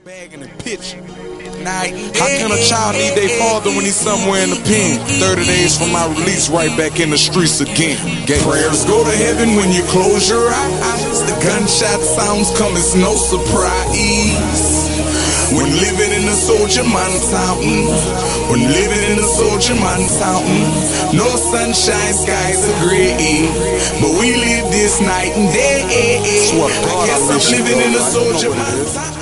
bag in the pitch. How can a child need their father when he's somewhere in the pen? 30 days from my release, right back in the streets again. Prayers go to heaven when you close your eyes. The gunshot sounds come, it's no surprise. When living in the soldier man town, when living in the soldier man town, no sunshine, skies are gray, but we live this night and day. I guess I'm living in the soldier man town.